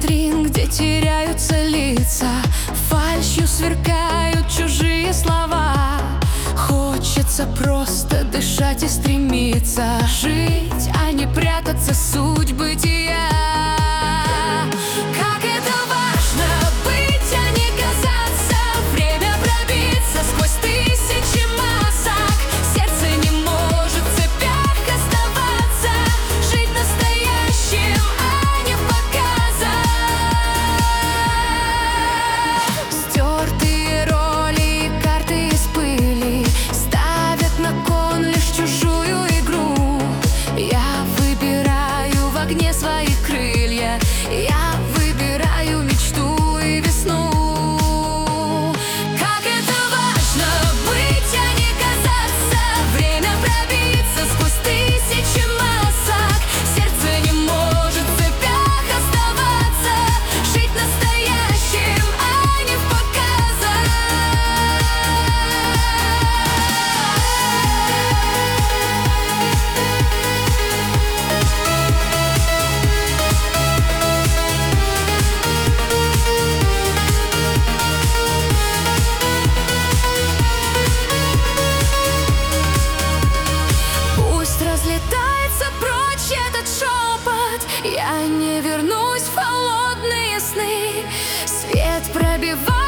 витрин, где теряются лица, фальшью сверкают чужие слова. Хочется просто дышать и стремиться жить, а не прятаться суть бытия. Как это важно быть, а не казаться, время пробиться сквозь тысячи масок. Сердце не может в цепях оставаться, жить настоящим, а не в показах. Стертые роли и карты из пыли ставят на кон лишь чужую игру. Я выбираю в огне свои крылья, я выбираю мечту и весну. Как это важно быть, а не казаться, время пробиться сквозь тысячи масок. Сердце не может в цепях оставаться, жить настоящим, а не в показах. Пусть разлетается прочь этот шепот, я не вернусь в холодные сны. Свет пробивает